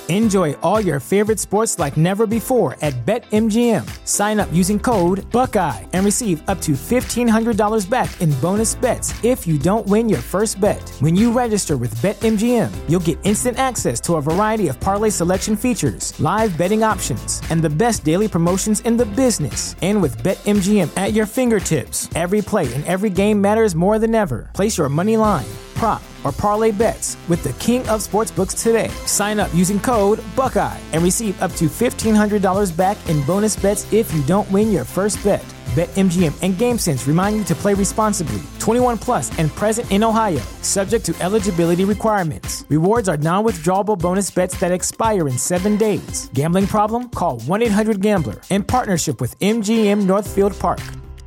Enjoy all your favorite sports like never before at BetMGM. Sign up using code Buckeye and receive up to $1,500 back in bonus bets if you don't win your first bet. When you register with BetMGM, you'll get instant access to a variety of parlay selection features, live betting options, and the best daily promotions in the business. And with BetMGM at your fingertips, every play and every game matters more than ever. Place your money line, prop, or parlay bets with the king of sportsbooks today. Sign up using code Buckeye and receive up to $1,500 back in bonus bets if you don't win your first bet. BetMGM and GameSense remind you to play responsibly. 21 plus and present in Ohio, subject to eligibility requirements. Rewards are non-withdrawable bonus bets that expire in 7 days. Gambling problem? Call 1-800-GAMBLER. In partnership with MGM Northfield Park.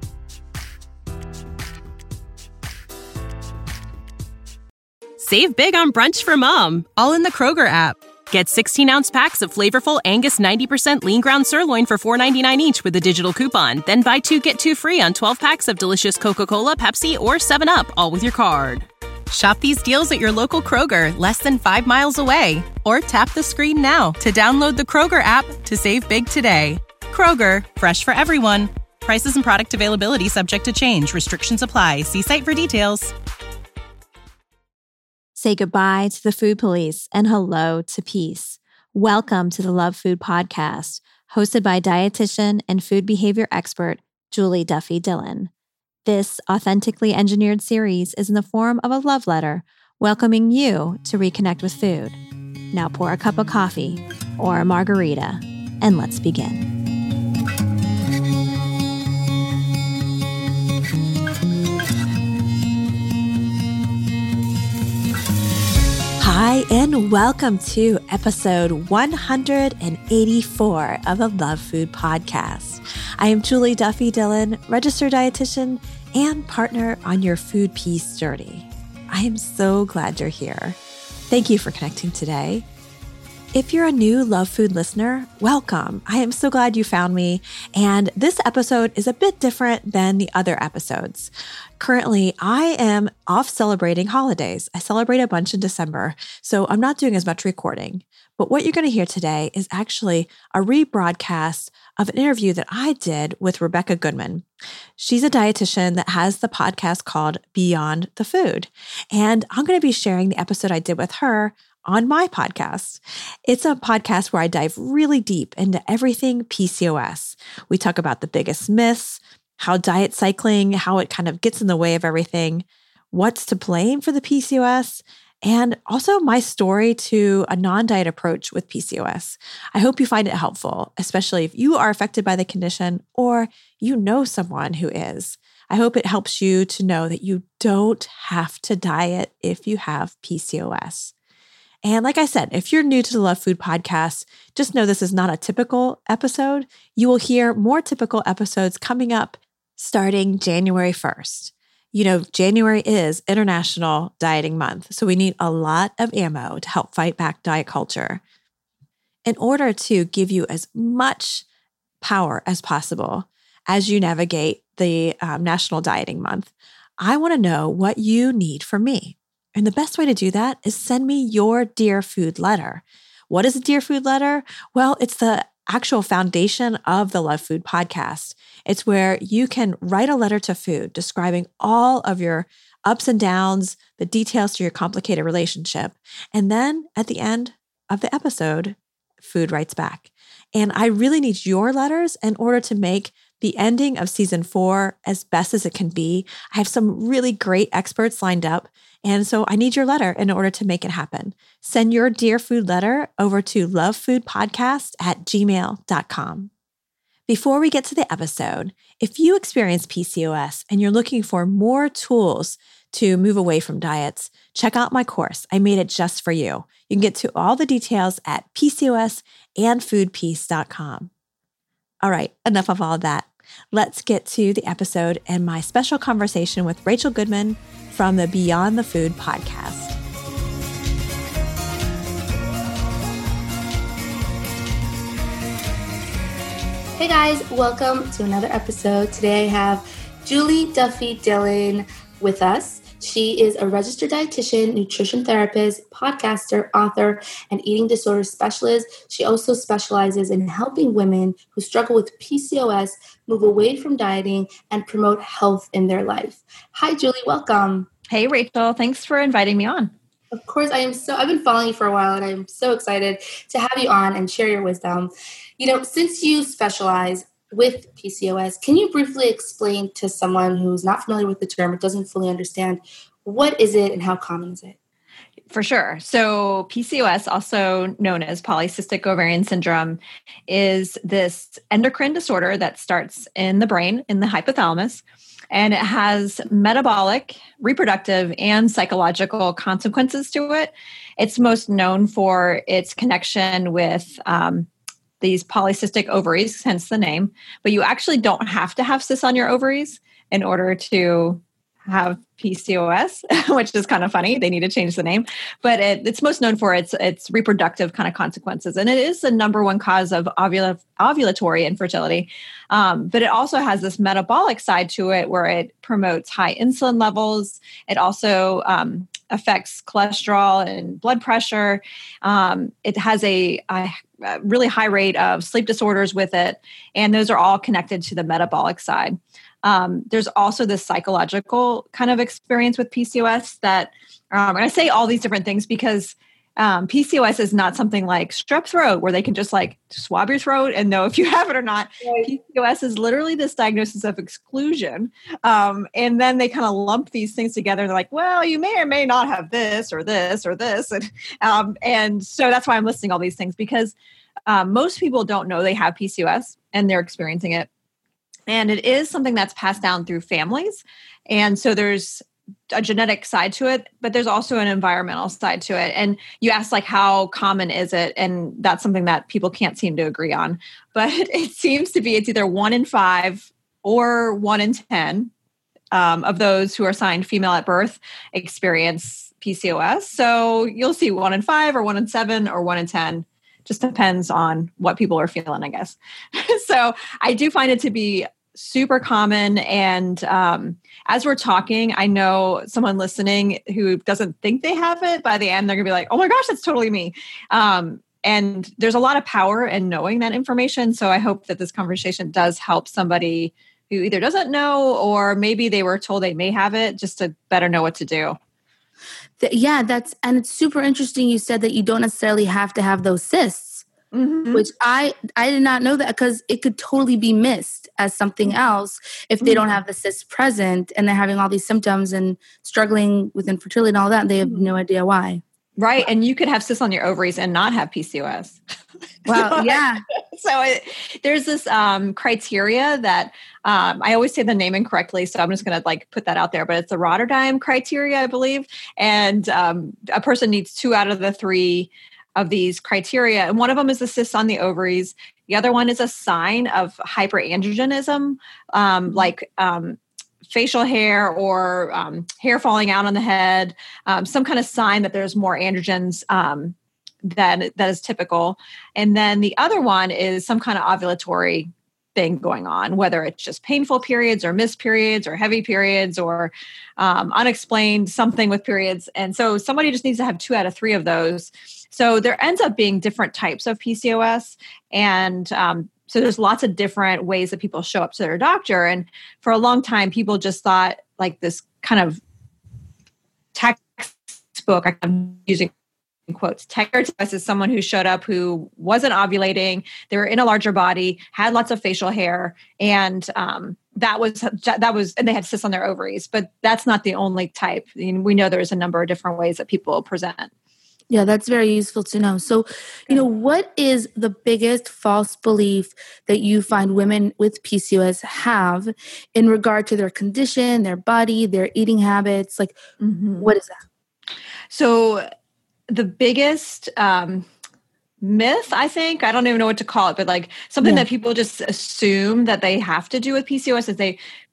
Save big on brunch for mom, all in the Kroger app. Get 16-ounce packs of flavorful Angus 90% lean ground sirloin for $4.99 each with a digital coupon. Then buy 2, get 2 free on 12 packs of delicious Coca-Cola, Pepsi, or 7UP, all with your card. Shop these deals at your local Kroger, less than 5 miles away. Or tap the screen now to download the Kroger app to save big today. Kroger, fresh for everyone. Prices and product availability subject to change. Restrictions apply. See site for details. Say goodbye to the food police and hello to peace. Welcome to the Love Food Podcast, hosted by dietitian and food behavior expert Julie Duffy Dillon. This authentically engineered series is in the form of a love letter welcoming you to reconnect with food. Now pour a cup of coffee or a margarita and let's begin. Hi, and welcome to episode 184 of the Love Food Podcast. I am Julie Duffy Dillon, registered dietitian and partner on your food peace journey. I am so glad you're here. Thank you for connecting today. If you're a new Love Food listener, welcome. I am so glad you found me. And this episode is a bit different than the other episodes. Currently, I am off celebrating holidays. I celebrate a bunch in December, so I'm not doing as much recording. But what you're going to hear today is actually a rebroadcast of an interview that I did with Rebecca Goodman. She's a dietitian that has the podcast called Beyond the Food. And I'm going to be sharing the episode I did with her on my podcast. It's a podcast where I dive really deep into everything PCOS. We talk about the biggest myths, how diet cycling, how it kind of gets in the way of everything, what's to blame for the PCOS, and also my story to a non-diet approach with PCOS. I hope you find it helpful, especially if you are affected by the condition or you know someone who is. I hope it helps you to know that you don't have to diet if you have PCOS. And like I said, if you're new to the Love Food Podcast, just know this is not a typical episode. You will hear more typical episodes coming up starting January 1st. You know, January is International Dieting Month, so we need a lot of ammo to help fight back diet culture. In order to give you as much power as possible as you navigate the National Dieting Month, I want to know what you need from me. And the best way to do that is send me your Dear Food letter. What is a Dear Food letter? Well, it's the actual foundation of the Love Food Podcast. It's where you can write a letter to food describing all of your ups and downs, the details to your complicated relationship. And then at the end of the episode, food writes back. And I really need your letters in order to make the ending of season 4 as best as it can be. I have some really great experts lined up. And so I need your letter in order to make it happen. Send your Dear Food letter over to lovefoodpodcast@gmail.com. Before we get to the episode, if you experience PCOS and you're looking for more tools to move away from diets, check out my course. I made it just for you. You can get to all the details at PCOSandfoodpeace.com. All right, enough of all that. Let's get to the episode and my special conversation with Rachel Goodman from the Beyond the Food podcast. Hey guys, welcome to another episode. Today I have Julie Duffy Dillon with us. She is a registered dietitian, nutrition therapist, podcaster, author, and eating disorder specialist. She also specializes in helping women who struggle with PCOS move away from dieting and promote health in their life. Hi, Julie. Welcome. Hey, Rachel. Thanks for inviting me on. Of course, I've been following you for a while, and I'm so excited to have you on and share your wisdom. Since you specialize with PCOS, can you briefly explain to someone who's not familiar with the term or doesn't fully understand, what is it and how common is it? For sure. So PCOS, also known as polycystic ovarian syndrome, is this endocrine disorder that starts in the brain, in the hypothalamus, and it has metabolic, reproductive, and psychological consequences to it. It's most known for its connection with these polycystic ovaries, hence the name. But you actually don't have to have cysts on your ovaries in order to have PCOS, which is kind of funny. They need to change the name. But it's most known for its reproductive kind of consequences. And it is the number one cause of ovulatory infertility. But it also has this metabolic side to it where it promotes high insulin levels. It also affects cholesterol and blood pressure. It has a really high rate of sleep disorders with it. And those are all connected to the metabolic side. There's also this psychological kind of experience with PCOS that, and I say all these different things because PCOS is not something like strep throat where they can just like swab your throat and know if you have it or not. Right. PCOS is literally this diagnosis of exclusion. And then they kind of lump these things together. They're like, well, you may or may not have this or this or this. And so that's why I'm listing all these things because most people don't know they have PCOS and they're experiencing it. And it is something that's passed down through families. And so there's a genetic side to it, but there's also an environmental side to it. And you asked like, how common is it? And that's something that people can't seem to agree on. But it seems to be, it's either 1 in 5 or 1 in 10 of those who are assigned female at birth experience PCOS. So you'll see 1 in 5 or 1 in 7 or 1 in 10. Just depends on what people are feeling, I guess. So I do find it to be super common. And as we're talking, I know someone listening who doesn't think they have it, by the end, they're going to be like, oh my gosh, that's totally me. And there's a lot of power in knowing that information. So I hope that this conversation does help somebody who either doesn't know or maybe they were told they may have it just to better know what to do. Yeah, and it's super interesting. You said that you don't necessarily have to have those cysts, which I did not know that because it could totally be missed as something else if they don't have the cysts present and they're having all these symptoms and struggling with infertility and all that. And they have no idea why. Right. And you could have cysts on your ovaries and not have PCOS. Well, yeah. So there's this criteria that I always say the name incorrectly. So I'm just going to like put that out there, but it's the Rotterdam criteria, I believe. And a person needs 2 out of the 3 of these criteria. And one of them is the cysts on the ovaries. The other one is a sign of hyperandrogenism, like facial hair or hair falling out on the head, some kind of sign that there's more androgens that is typical. And then the other one is some kind of ovulatory thing going on, whether it's just painful periods or missed periods or heavy periods or unexplained something with periods. And so somebody just needs to have 2 out of 3 of those. So there ends up being different types of PCOS. And so there's lots of different ways that people show up to their doctor. And for a long time, people just thought like this kind of textbook, I'm using quotes, PCOS is someone who showed up who wasn't ovulating. They were in a larger body, had lots of facial hair, and that was, and they had cysts on their ovaries. But that's not the only type. We know there's a number of different ways that people present. Yeah, that's very useful to know. So, what is the biggest false belief that you find women with PCOS have in regard to their condition, their body, their eating habits? Like, what is that? So the biggest myth, I think, I don't even know what to call it, but like something that people just assume that they have to do with PCOS is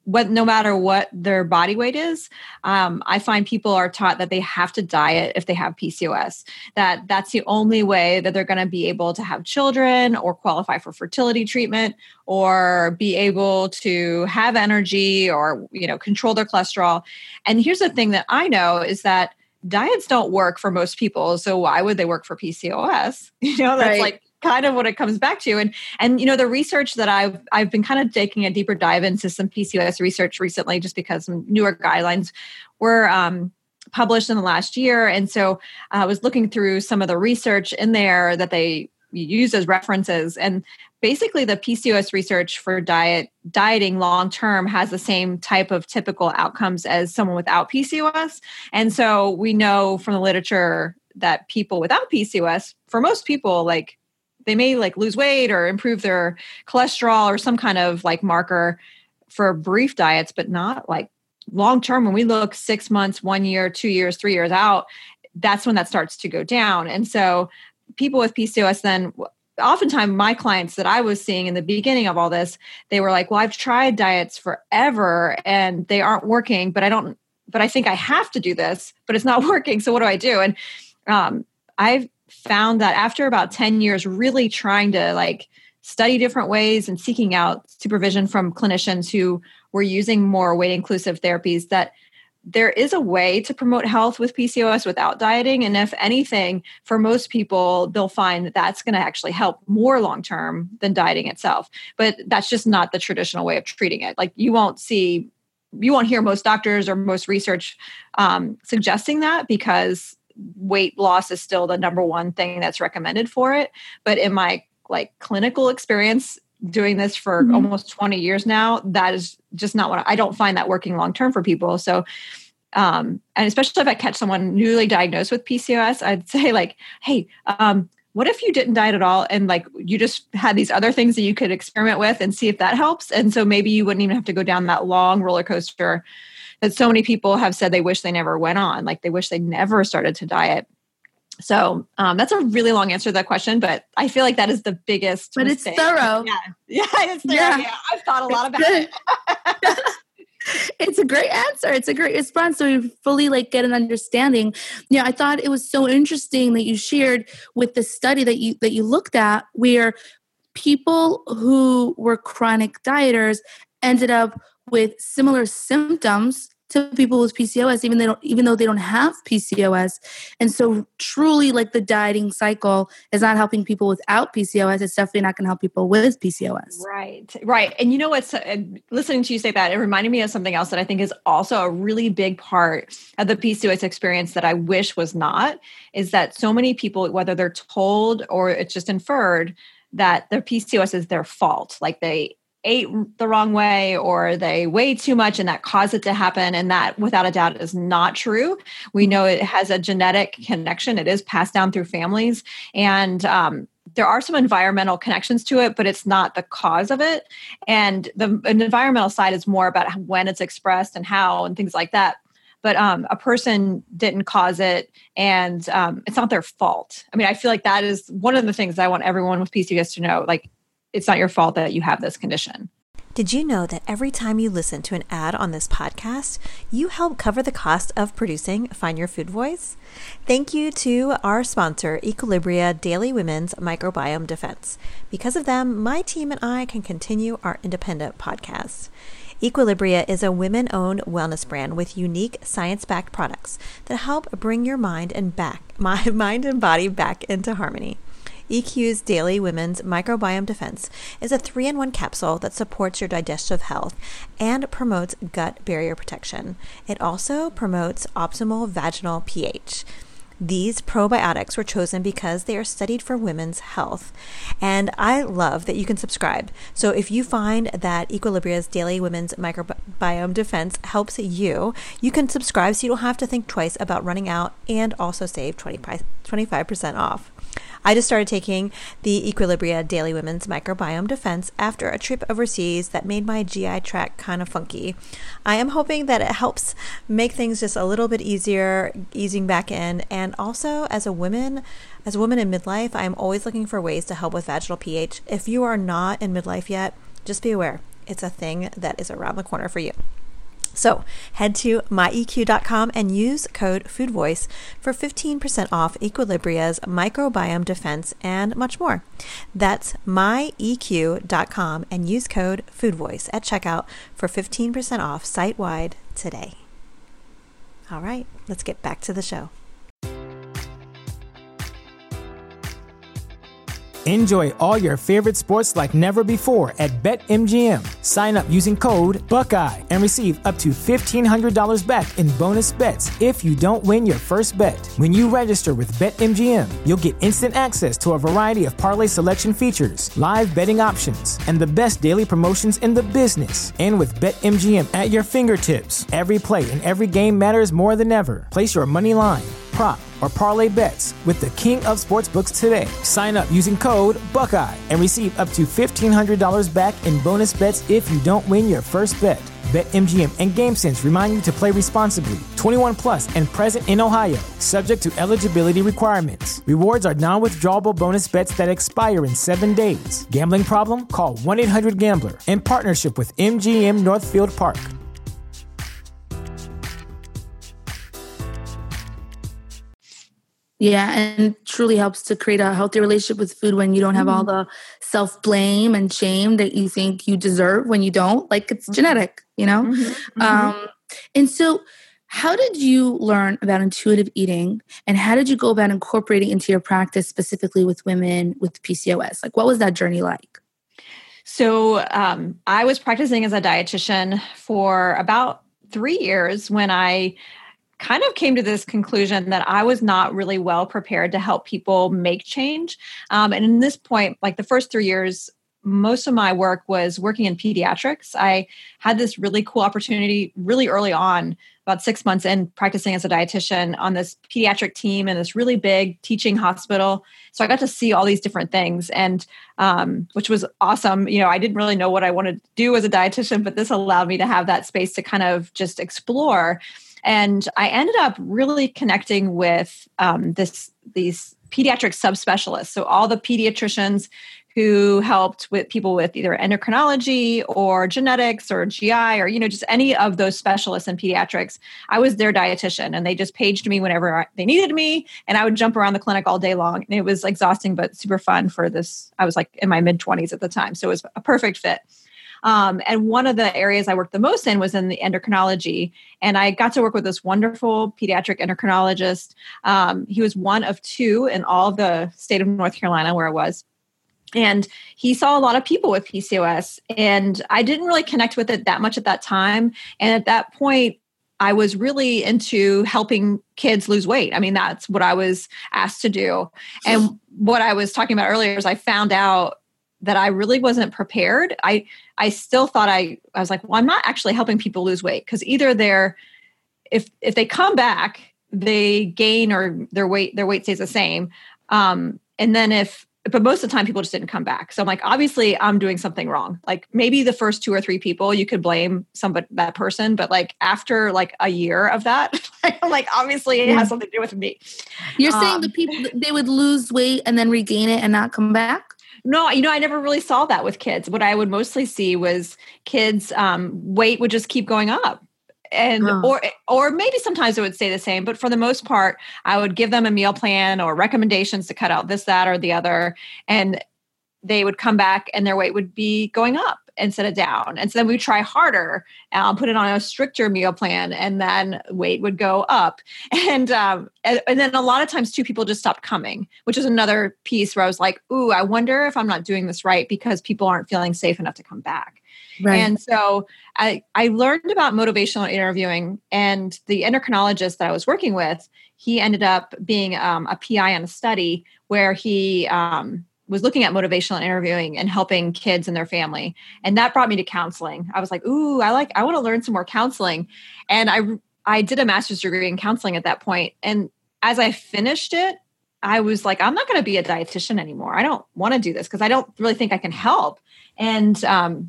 no matter what their body weight is, I find people are taught that they have to diet if they have PCOS, that's the only way that they're going to be able to have children or qualify for fertility treatment or be able to have energy or, control their cholesterol. And here's the thing that I know is that diets don't work for most people. So why would they work for PCOS? That's right. Like kind of what it comes back to. And the research that I've been kind of taking a deeper dive into some PCOS research recently, just because some newer guidelines were published in the last year. And so I was looking through some of the research in there that they use as references. And basically the PCOS research for dieting long-term has the same type of typical outcomes as someone without PCOS. And so we know from the literature that people without PCOS, for most people, like they may like lose weight or improve their cholesterol or some kind of like marker for brief diets, but not like long-term. When we look 6 months, 1 year, 2 years, 3 years out, that's when that starts to go down. And so people with PCOS then, oftentimes my clients that I was seeing in the beginning of all this, they were like, well, I've tried diets forever and they aren't working, but I think I have to do this, but it's not working. So what do I do? And I've found that after about 10 years, really trying to like study different ways and seeking out supervision from clinicians who were using more weight inclusive therapies, that there is a way to promote health with PCOS without dieting. And if anything, for most people, they'll find that that's going to actually help more long-term than dieting itself. But that's just not the traditional way of treating it. Like you won't hear most doctors or most research suggesting that, because weight loss is still the number one thing that's recommended for it. But in my like clinical experience doing this for almost 20 years now, that is just not I don't find that working long-term for people. So, and especially if I catch someone newly diagnosed with PCOS, I'd say like, hey, what if you didn't diet at all? And like, you just had these other things that you could experiment with and see if that helps. And so maybe you wouldn't even have to go down that long roller coaster that so many people have said they wish they never went on. Like they wish they never started to diet. So that's a really long answer to that question, but I feel like that is the biggest But mistake. It's thorough. Yeah, it's thorough. Yeah. I've thought a lot about it. It's a great answer. It's a great response. So we fully like get an understanding. Yeah, I thought it was so interesting that you shared with the study that you looked at, where people who were chronic dieters ended up with similar symptoms to people with PCOS, even though they don't have PCOS. And so truly like the dieting cycle is not helping people without PCOS. It's definitely not going to help people with PCOS. Right. And you know what's, listening to you say that, it reminded me of something else that I think is also a really big part of the PCOS experience that I wish was not, is that so many people, whether they're told or it's just inferred, that their PCOS is their fault. Like they ate the wrong way or they weighed too much and that caused it to happen. And that without a doubt is not true. We know it has a genetic connection. It is passed down through families. And there are some environmental connections to it, but it's not the cause of it. And the environmental side is more about when it's expressed and how and things like that. But a person didn't cause it and it's not their fault. I mean, I feel like that is one of the things I want everyone with PCOS to know. Like, it's not your fault that you have this condition. Did you know that every time you listen to an ad on this podcast, you help cover the cost of producing Find Your Food Voice? Thank you to our sponsor, Equilibria Daily Women's Microbiome Defense. Because of them, my team and I can continue our independent podcast. Equilibria is a women-owned wellness brand with unique science-backed products that help bring your mind and body back into harmony. EQ's Daily Women's Microbiome Defense is a 3-in-1 capsule that supports your digestive health and promotes gut barrier protection. It also promotes optimal vaginal pH. These probiotics were chosen because they are studied for women's health. And I love that you can subscribe. So if you find that Equilibria's Daily Women's Microbiome Defense helps you, you can subscribe so you don't have to think twice about running out and also save 25% off. I just started taking the Equilibria Daily Women's Microbiome Defense after a trip overseas that made my GI tract kind of funky. I am hoping that it helps make things just a little bit easier, easing back in. And also as a woman in midlife, I'm always looking for ways to help with vaginal pH. If you are not in midlife yet, just be aware. it's a thing that is around the corner for you. So head to myeq.com and use code FoodVoice for 15% off Equilibria's microbiome defense and much more. That's myeq.com and use code FoodVoice at checkout for 15% off site-wide today. All right, let's get back to the show. Enjoy all your favorite sports like never before at BetMGM. Sign up using code Buckeye and receive up to $1,500 back in bonus bets if you don't win your first bet. When you register with BetMGM, you'll get instant access to a variety of parlay selection features, live betting options, and the best daily promotions in the business. And with BetMGM at your fingertips, every play and every game matters more than ever. Place your money line, prop, or parlay bets with the king of sportsbooks today. Sign up using code Buckeye and receive up to $1,500 back in bonus bets if you don't win your first bet. BetMGM and GameSense remind you to play responsibly. 21 plus and present in Ohio, subject to eligibility requirements. Rewards are non-withdrawable bonus bets that expire in 7 days. Gambling problem? Call 1-800-GAMBLER. In partnership with MGM Northfield Park. Yeah, and truly helps to create a healthy relationship with food when you don't have all the self-blame and shame that you think you deserve when you don't. Like, it's genetic, you know? And so how did you learn about intuitive eating, and how did you go about incorporating into your practice specifically with women with PCOS? Like, what was that journey like? So I was practicing as a dietitian for about 3 years when I kind of came to this conclusion that I was not really well prepared to help people make change. And in this point, like the first 3 years, most of my work was working in pediatrics. I had this really cool opportunity really early on, about 6 months in, practicing as a dietitian on this pediatric team in this really big teaching hospital. So I got to see all these different things, and which was awesome. You know, I didn't really know what I wanted to do as a dietitian, but this allowed me to have that space to kind of just explore. And I ended up really connecting with these pediatric subspecialists. So all the pediatricians who helped with people with either endocrinology or genetics or GI or, you know, just any of those specialists in pediatrics. I was their dietitian, and they just paged me whenever they needed me. And I would jump around the clinic all day long. And it was exhausting, but super fun for this. I was like in my mid-20s at the time. So it was a perfect fit. And one of the areas I worked the most in was in the endocrinology. And I got to work with this wonderful pediatric endocrinologist. He was one of 2 in all of the state of North Carolina where I was. And he saw a lot of people with PCOS. And I didn't really connect with it that much at that time. And at that point, I was really into helping kids lose weight. I mean, that's what I was asked to do. And what I was talking about earlier is I found out that I really wasn't prepared. I still thought I was like, well, I'm not actually helping people lose weight, because either if they come back, they gain or their weight stays the same. And then but most of the time people just didn't come back. So I'm like, obviously I'm doing something wrong. Like maybe the first 2 or 3 people you could blame that person, but like after like a year of that, I'm like, obviously it has something to do with me. You're saying the people, they would lose weight and then regain it and not come back? No, you know, I never really saw that with kids. What I would mostly see was kids' weight would just keep going up. And or maybe sometimes it would stay the same, but for the most part, I would give them a meal plan or recommendations to cut out this, that, or the other, and they would come back and their weight would be going up instead of down. And so then we would try harder, put it on a stricter meal plan, and then weight would go up. And then a lot of times too, people just stopped coming, which is another piece where I was like, ooh, I wonder if I'm not doing this right because people aren't feeling safe enough to come back. Right. And so I learned about motivational interviewing, and the endocrinologist that I was working with, he ended up being a PI on a study where he was looking at motivational interviewing and helping kids and their family. And that brought me to counseling. I was like, ooh, I want to learn some more counseling. And I did a master's degree in counseling at that point. And as I finished it, I was like, I'm not going to be a dietitian anymore. I don't want to do this because I don't really think I can help. And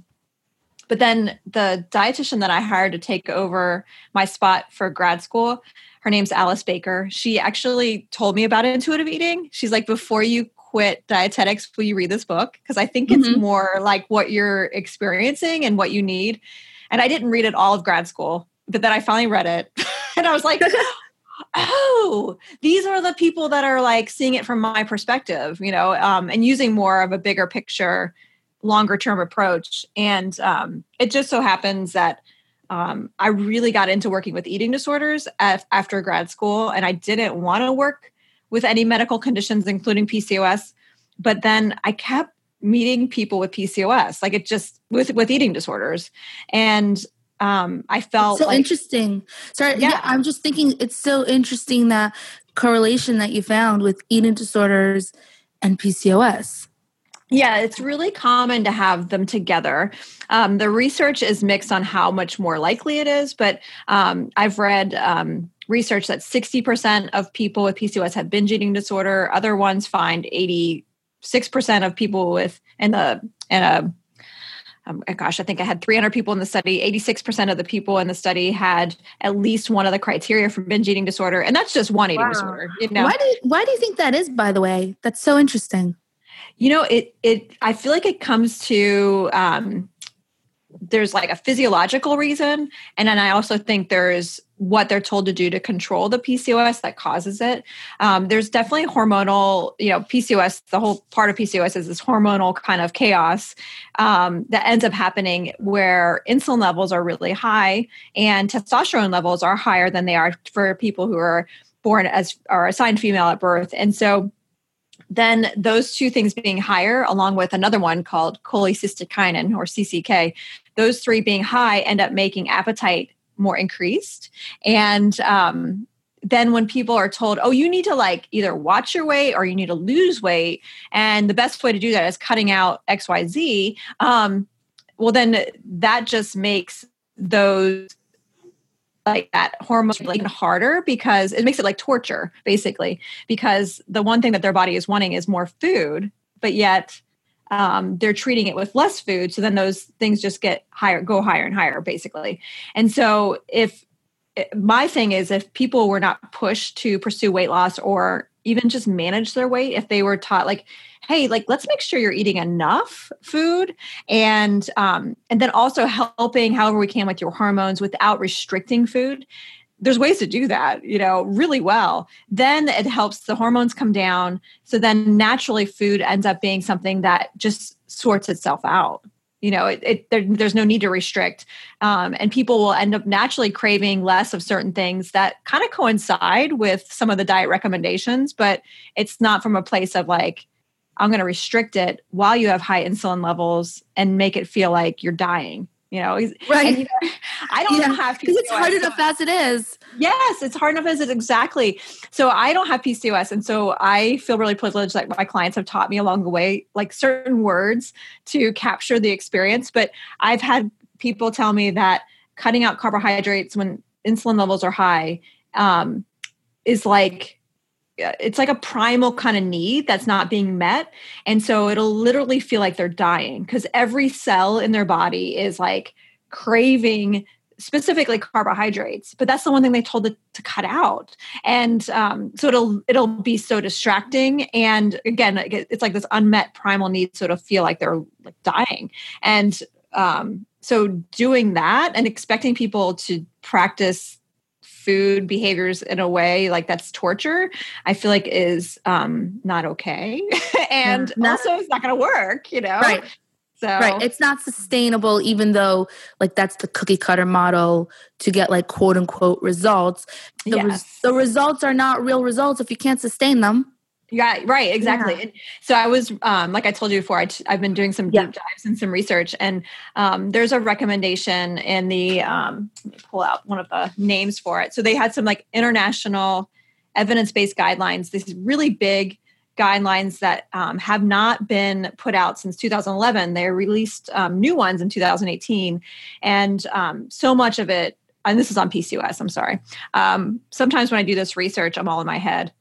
but then the dietitian that I hired to take over my spot for grad school, her name's Alice Baker. She actually told me about intuitive eating. She's like, before you quit dietetics, will you read this book? Because I think it's more like what you're experiencing and what you need. And I didn't read it all of grad school, but then I finally read it. And I was like, oh, these are the people that are like seeing it from my perspective, and using more of a bigger picture, longer term approach. And it just so happens that I really got into working with eating disorders after grad school, and I didn't want to work with any medical conditions, including PCOS. But then I kept meeting people with PCOS, like it just with eating disorders. And I felt so interesting. Sorry. Yeah. I'm just thinking it's so interesting that correlation that you found with eating disorders and PCOS. Yeah, it's really common to have them together. The research is mixed on how much more likely it is, but I've read research that 60% of people with PCOS have binge eating disorder. Other ones find 86% of people with, I think I had 300 people in the study. 86% of the people in the study had at least one of the criteria for binge eating disorder. And that's just one eating disorder. Why do you think that is, by the way? That's so interesting. I feel like it comes to, there's like a physiological reason. And then I also think there's what they're told to do to control the PCOS that causes it. There's definitely hormonal, PCOS, the whole part of PCOS is this hormonal kind of chaos that ends up happening where insulin levels are really high and testosterone levels are higher than they are for people who are born as are assigned female at birth. And so then those two things being higher, along with another one called cholecystokinin or CCK, those three being high end up making appetite more increased. And then when people are told, oh, you need to like either watch your weight or you need to lose weight, and the best way to do that is cutting out XYZ, well, then that just makes those like that hormone even harder, because it makes it like torture, basically, because the one thing that their body is wanting is more food, but yet they're treating it with less food. So then those things just go higher and higher, basically. And so my thing is, if people were not pushed to pursue weight loss or even just manage their weight, if they were taught like, hey, like, let's make sure you're eating enough food and then also helping however we can with your hormones without restricting food. There's ways to do that, really well. Then it helps the hormones come down. So then naturally food ends up being something that just sorts itself out. There's no need to restrict. And people will end up naturally craving less of certain things that kind of coincide with some of the diet recommendations, but it's not from a place of like, I'm going to restrict it while you have high insulin levels and make it feel like you're dying. Right. And, I don't have PCOS. Because it's hard enough as it is. Yes, it's hard enough as it is. Exactly. So I don't have PCOS. And so I feel really privileged that my clients have taught me along the way, like certain words to capture the experience. But I've had people tell me that cutting out carbohydrates when insulin levels are high is like, it's like a primal kind of need that's not being met. And so it'll literally feel like they're dying because every cell in their body is like craving specifically carbohydrates, but that's the one thing they told it to cut out. And so it'll be so distracting. And again, it's like this unmet primal need. So it'll feel like they're like dying. And so doing that and expecting people to practice food behaviors in a way like that's torture, I feel like is not okay. And also it's not going to work, Right. So right. It's not sustainable, even though like that's the cookie cutter model to get like quote unquote results. The results are not real results if you can't sustain them. Yeah, right. Exactly. Yeah. And so I was, like I told you before, I've been doing some deep dives and some research, and there's a recommendation in the, let me pull out one of the names for it. So they had some like international evidence-based guidelines, these really big guidelines that have not been put out since 2011. They released new ones in 2018. And so much of it, and this is on PCOS, I'm sorry. Sometimes when I do this research, I'm all in my head.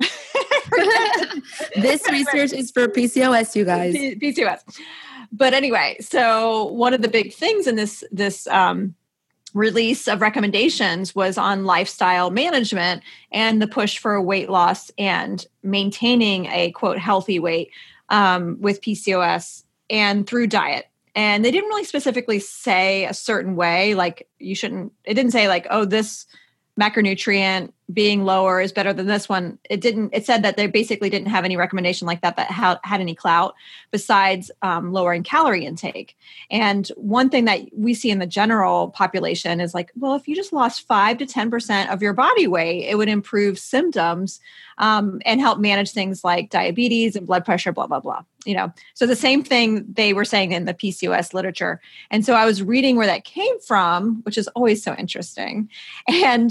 This research is for PCOS, you guys. PCOS. But anyway, so one of the big things in this release of recommendations was on lifestyle management and the push for weight loss and maintaining a quote healthy weight. with PCOS and through diet. And they didn't really specifically say a certain way, like it didn't say like, oh, this macronutrient being lower is better than this one. It said that they basically didn't have any recommendation like that had any clout besides lowering calorie intake. And one thing that we see in the general population is like, well, if you just lost 5 to 10% of your body weight, it would improve symptoms and help manage things like diabetes and blood pressure, blah, blah, blah. So the same thing they were saying in the PCOS literature. And so I was reading where that came from, which is always so interesting. And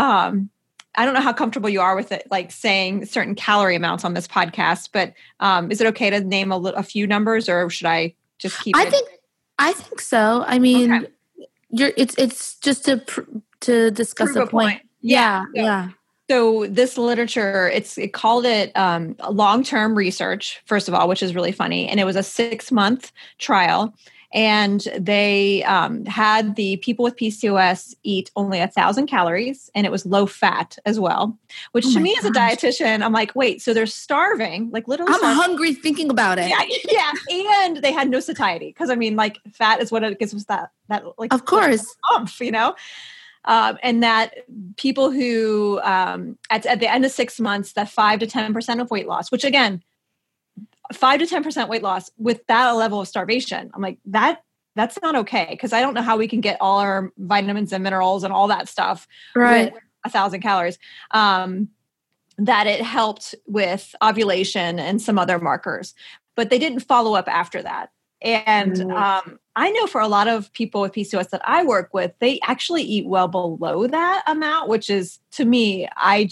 I don't know how comfortable you are with it, like saying certain calorie amounts on this podcast, but is it okay to name a few numbers, or should I just keep I think so. I mean, okay. It's just to discuss a point. Yeah. So this literature, it called it long-term research, first of all, which is really funny. And it was a 6-month trial. And they had the people with PCOS eat only 1,000 calories, and it was low fat as well, which to me as a dietitian, I'm like, wait, so they're starving, like literally I'm hungry thinking about it. Yeah. And they had no satiety. Because I mean, like fat is what it gives us that like, of course, umph, and that people who at the end of 6 months, that 5 to 10% of weight loss, which again, 5 to 10% weight loss with that level of starvation. I'm like, that's not okay. Because I don't know how we can get all our vitamins and minerals and all that stuff with 1,000 calories. That it helped with ovulation and some other markers, but they didn't follow up after that. And I know for a lot of people with PCOS that I work with, they actually eat well below that amount, which is, to me,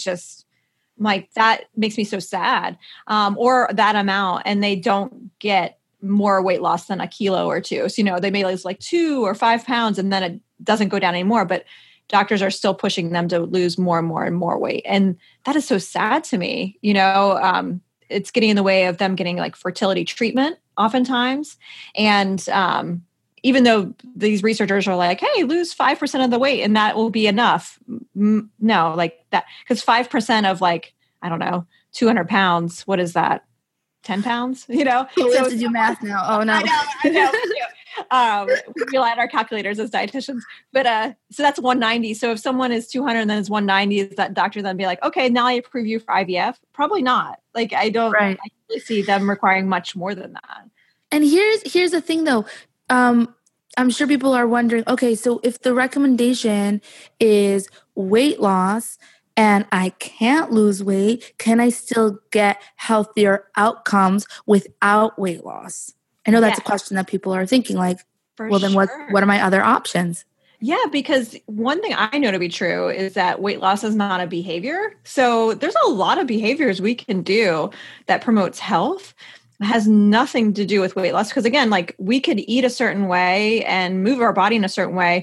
like that makes me so sad, or that amount, and they don't get more weight loss than a kilo or 2. So, they may lose like 2 or 5 pounds and then it doesn't go down anymore, but doctors are still pushing them to lose more and more and more weight. And that is so sad to me. It's getting in the way of them getting like fertility treatment oftentimes. And even though these researchers are like, hey, lose 5% of the weight and that will be enough. No, like that, because 5% of like, I don't know, 200 pounds, what is that? 10 pounds, We have to do math now. Oh no. I know. We rely on our calculators as dietitians, but so that's 190. So if someone is 200 and then is 190, is that doctor then be like, okay, now I approve you for IVF? Probably not. Like I really see them requiring much more than that. And here's the thing though. I'm sure people are wondering, okay, so if the recommendation is weight loss and I can't lose weight, can I still get healthier outcomes without weight loss? I know that's a question that people are thinking, like, then what are my other options? Yeah, because one thing I know to be true is that weight loss is not a behavior. So there's a lot of behaviors we can do that promotes health. It has nothing to do with weight loss. Because again, like we could eat a certain way and move our body in a certain way.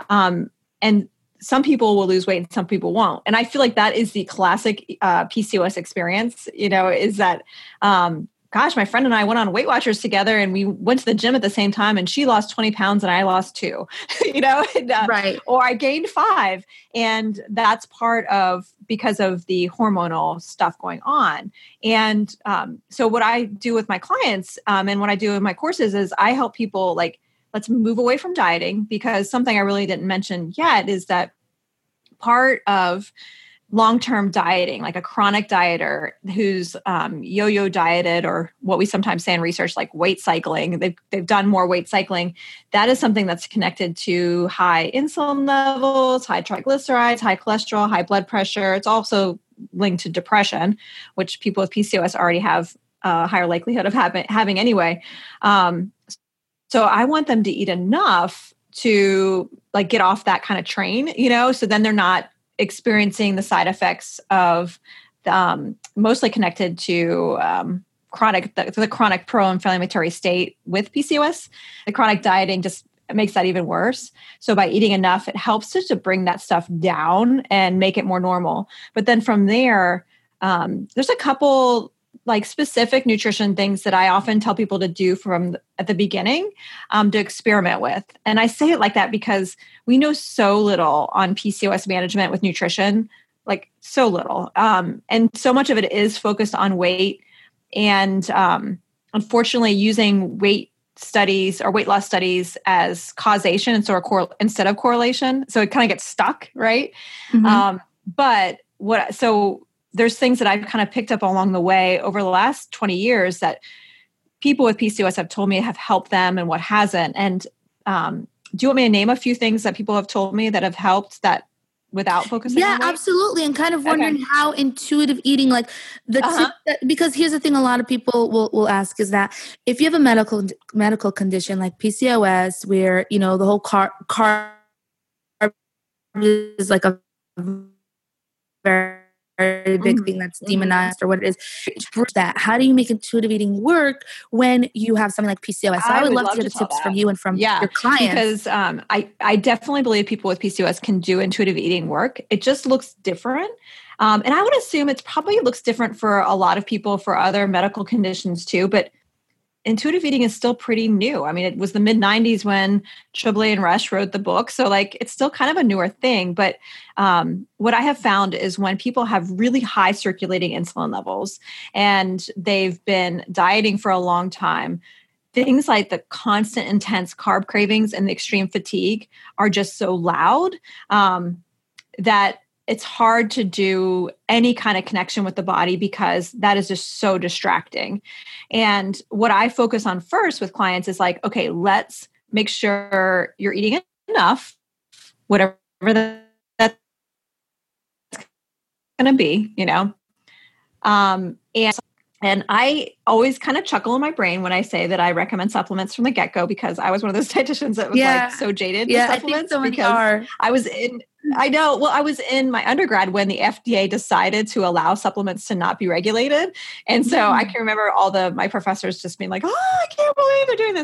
And some people will lose weight and some people won't. And I feel like that is the classic PCOS experience, is that, gosh, my friend and I went on Weight Watchers together and we went to the gym at the same time and she lost 20 pounds and I lost 2, right. Or I gained 5. And that's because of the hormonal stuff going on. And so what I do with my clients and what I do in my courses is I help people like, let's move away from dieting, because something I really didn't mention yet is that part of long-term dieting, like a chronic dieter who's yo-yo dieted, or what we sometimes say in research, like weight cycling, they've done more weight cycling. That is something that's connected to high insulin levels, high triglycerides, high cholesterol, high blood pressure. It's also linked to depression, which people with PCOS already have a higher likelihood of having anyway. So I want them to eat enough to like get off that kind of train, so then they're not experiencing the side effects of mostly connected to the chronic pro-inflammatory state with PCOS. The chronic dieting just makes that even worse. So by eating enough, it helps to bring that stuff down and make it more normal. But then from there, there's a couple like specific nutrition things that I often tell people to do at the beginning to experiment with. And I say it like that because we know so little on PCOS management with nutrition, like so little. And so much of it is focused on weight. And unfortunately using weight studies or weight loss studies as causation instead of correlation. So it kind of gets stuck, right? Mm-hmm. So there's things that I've kind of picked up along the way over the last 20 years that people with PCOS have told me have helped them and what hasn't. And do you want me to name a few things that people have told me that have helped that without focusing on weight? Absolutely. And kind of wondering how intuitive eating, like because here's the thing a lot of people will ask is that if you have a medical condition like PCOS, where, you know, the whole carb is like a very big thing that's demonized or what it is. That how do you make intuitive eating work when you have something like PCOS? So I would love to hear the tips from you and from your clients. Because I definitely believe people with PCOS can do intuitive eating work. It just looks different. And I would assume it probably looks different for a lot of people for other medical conditions too, but intuitive eating is still pretty new. I mean, it was the mid 90s when Tremblay and Rush wrote the book. So like, it's still kind of a newer thing. But what I have found is when people have really high circulating insulin levels and they've been dieting for a long time, things like the constant intense carb cravings and the extreme fatigue are just so loud that it's hard to do any kind of connection with the body because that is just so distracting. And what I focus on first with clients is like, okay, let's make sure you're eating enough, whatever that's going to be, you know. And I always kind of chuckle in my brain when I say that I recommend supplements from the get-go because I was one of those dietitians that was like so jaded with supplements because I was in my undergrad when the FDA decided to allow supplements to not be regulated. And so I can remember my professors just being like, oh, I can't believe they're doing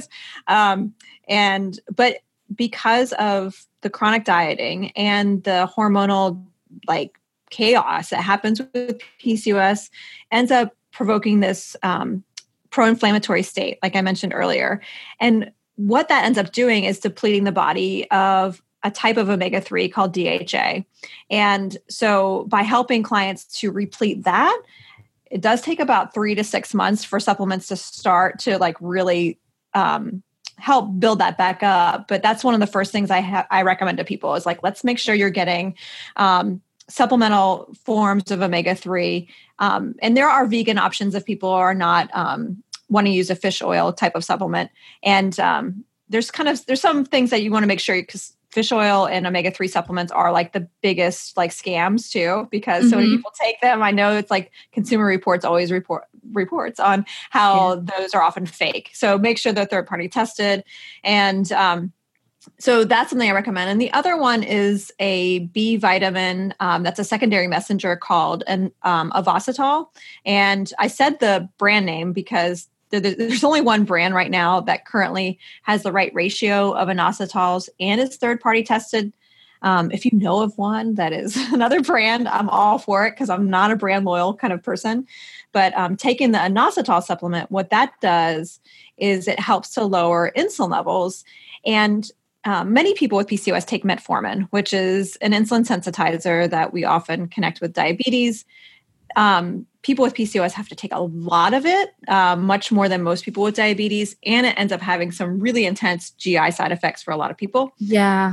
this. But because of the chronic dieting and the hormonal like chaos that happens with PCOS ends up provoking this pro-inflammatory state, like I mentioned earlier. And what that ends up doing is depleting the body of a type of omega-3 called DHA. And so by helping clients to replete that, it does take about 3 to 6 months for supplements to start to like really help build that back up. But that's one of the first things I recommend to people is like, let's make sure you're getting supplemental forms of omega-3. And there are vegan options if people are not want to use a fish oil type of supplement. And there's some things that you want to make sure, because fish oil and omega-3 supplements are like the biggest like scams too, because so many people take them. I know it's like Consumer Reports always reports on how those are often fake. So make sure they're third-party tested. And so that's something I recommend. And the other one is a B vitamin that's a secondary messenger called Ovasitol. And I said the brand name because there's only one brand right now that currently has the right ratio of inositols and is third-party tested. If you know of one that is another brand, I'm all for it because I'm not a brand loyal kind of person. But taking the inositol supplement, what that does is it helps to lower insulin levels. And many people with PCOS take metformin, which is an insulin sensitizer that we often connect with diabetes. People with PCOS have to take a lot of it, much more than most people with diabetes, and it ends up having some really intense GI side effects for a lot of people. Yeah.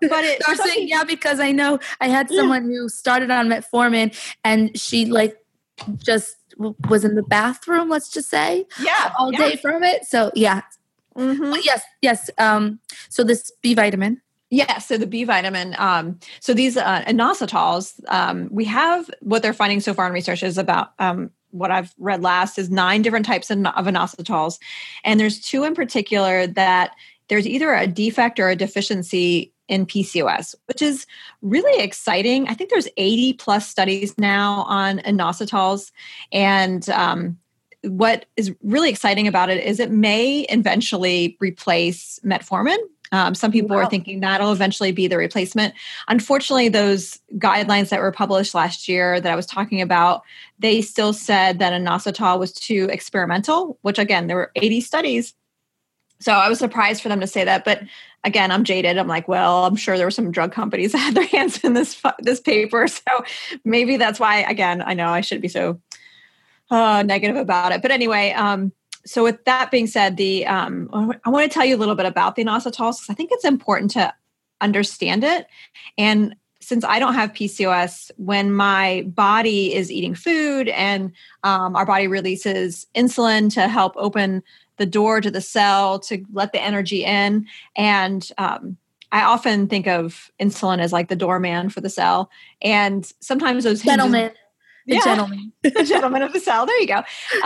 Because I know I had someone who started on metformin and she like just was in the bathroom, let's just say, all day from it. So but yes. So this B vitamin. Yeah, so the B vitamin. So these inositols, we have what they're finding so far in research is about what I've read last is 9 different types of inositols. And there's 2 in particular that there's either a defect or a deficiency in PCOS, which is really exciting. I think there's 80 plus studies now on inositols. And what is really exciting about it is it may eventually replace metformin. Some people are thinking that'll eventually be the replacement. Unfortunately, those guidelines that were published last year that I was talking about, they still said that inositol was too experimental, which again, there were 80 studies. So I was surprised for them to say that. But again, I'm jaded. I'm like, well, I'm sure there were some drug companies that had their hands in this paper. So maybe that's why, again, I know I shouldn't be so negative about it. But anyway, so with that being said, I want to tell you a little bit about the inositols because I think it's important to understand it. And since I don't have PCOS, when my body is eating food and our body releases insulin to help open the door to the cell to let the energy in. And I often think of insulin as like the doorman for the cell. And sometimes those gentlemen. The gentleman of the cell. There you go.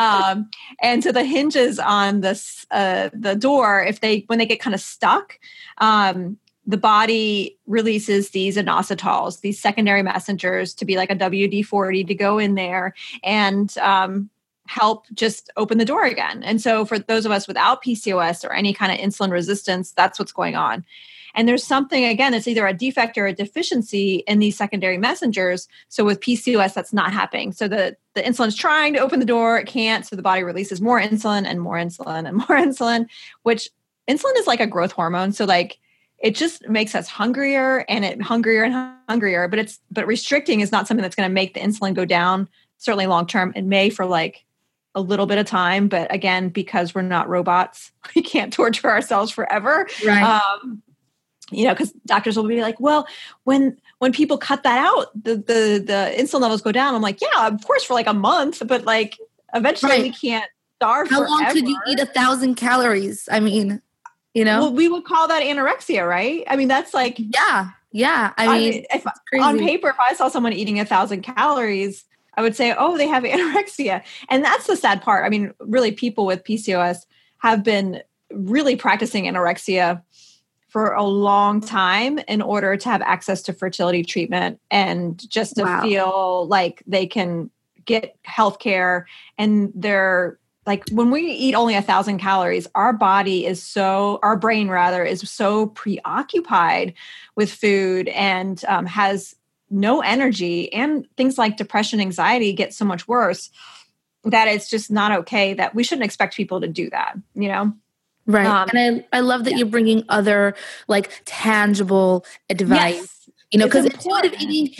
And so the hinges on this the door, when they get kind of stuck, the body releases these inositols, these secondary messengers, to be like a WD-40 to go in there and help just open the door again. And so for those of us without PCOS or any kind of insulin resistance, that's what's going on. And there's something, again, it's either a defect or a deficiency in these secondary messengers. So with PCOS, that's not happening. So the insulin's trying to open the door, it can't. So the body releases more insulin and more insulin and more insulin, which insulin is like a growth hormone. So like it just makes us hungrier and hungrier and hungrier. But restricting is not something that's going to make the insulin go down, certainly long term. It may for like a little bit of time. But again, because we're not robots, we can't torture ourselves forever. Right. Because doctors will be like, well, when people cut that out, the insulin levels go down. I'm like, yeah, of course, for like a month, but like eventually we can't starve How forever. long could you eat 1,000 calories? I mean, Well, we would call that anorexia, right? I mean, that's like, yeah. I mean, if on paper, if I saw someone eating 1,000 calories, I would say, oh, they have anorexia. And that's the sad part. I mean, really, people with PCOS have been really practicing anorexia for a long time in order to have access to fertility treatment and just to feel like they can get healthcare. And they're like, when we eat only 1,000 calories, our brain is so preoccupied with food and has no energy, and things like depression, anxiety get so much worse that it's just not okay, that we shouldn't expect people to do that, Right. And I love that you're bringing other like tangible advice, because intuitive eating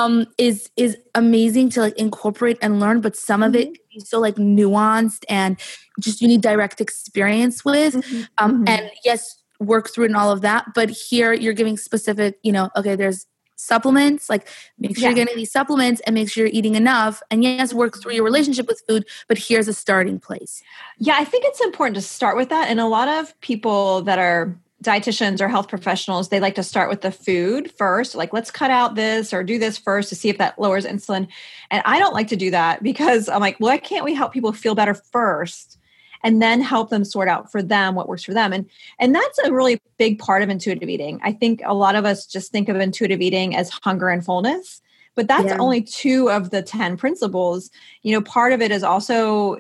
is amazing to like incorporate and learn, but some of it can be so like nuanced and just you need direct experience with. And yes, work through it and all of that. But here you're giving specific, okay, there's supplements, like make sure you're getting these supplements and make sure you're eating enough. And yes, work through your relationship with food, but here's a starting place. Yeah, I think it's important to start with that. And a lot of people that are dietitians or health professionals, they like to start with the food first. Like, let's cut out this or do this first to see if that lowers insulin. And I don't like to do that because I'm like, why can't we help people feel better first and then help them sort out for them what works for them? And that's a really big part of intuitive eating. I think a lot of us just think of intuitive eating as hunger and fullness, but that's only 2 of the 10 principles. Part of it is also,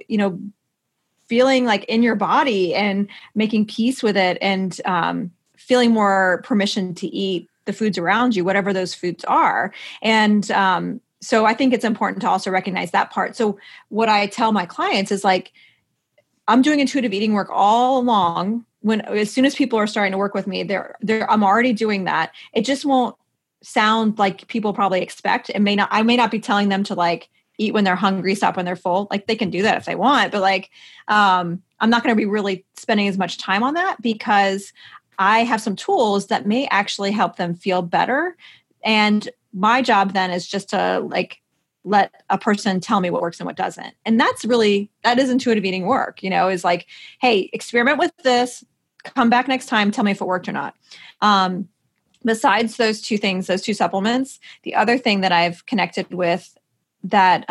feeling like in your body and making peace with it and feeling more permission to eat the foods around you, whatever those foods are. And so I think it's important to also recognize that part. So what I tell my clients is like, I'm doing intuitive eating work all along. As soon as people are starting to work with me, I'm already doing that. It just won't sound like people probably expect. I may not be telling them to like eat when they're hungry, stop when they're full. Like they can do that if they want, but like, I'm not going to be really spending as much time on that because I have some tools that may actually help them feel better. And my job then is just to like, let a person tell me what works and what doesn't. And that is intuitive eating work, is like, hey, experiment with this, come back next time, tell me if it worked or not. Besides those 2 things, those 2 supplements, the other thing that I've connected with that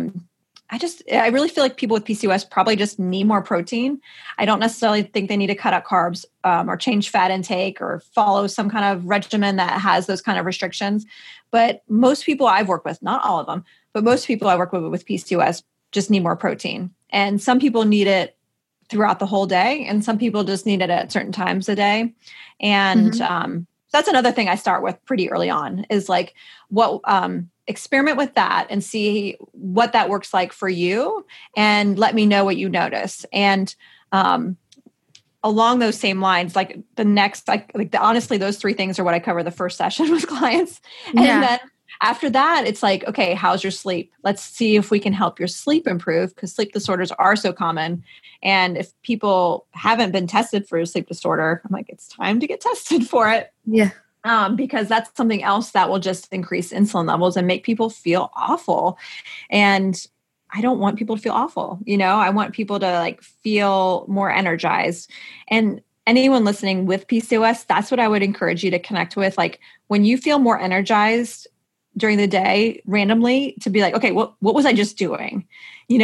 I really feel like people with PCOS probably just need more protein. I don't necessarily think they need to cut out carbs or change fat intake or follow some kind of regimen that has those kind of restrictions. But most people I've worked with, not all of them, but most people I work with PCOS just need more protein. And some people need it throughout the whole day. And some people just need it at certain times a day. And that's another thing I start with pretty early on is like experiment with that and see what that works like for you and let me know what you notice. And along those same lines, like the next, honestly, those 3 things are what I cover the first session with clients. And then After that, it's like, okay, how's your sleep? Let's see if we can help your sleep improve, because sleep disorders are so common. And if people haven't been tested for a sleep disorder, I'm like, it's time to get tested for it. Yeah. Because that's something else that will just increase insulin levels and make people feel awful. And I don't want people to feel awful. I want people to like feel more energized. And anyone listening with PCOS, that's what I would encourage you to connect with. Like when you feel more energized during the day randomly, to be like, okay, what was I just doing? Did